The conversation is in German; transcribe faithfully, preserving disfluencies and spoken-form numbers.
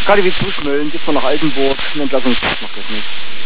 K D W zuschmöllen, jetzt mal nach Altenburg, ein Entlassungspass macht das nicht.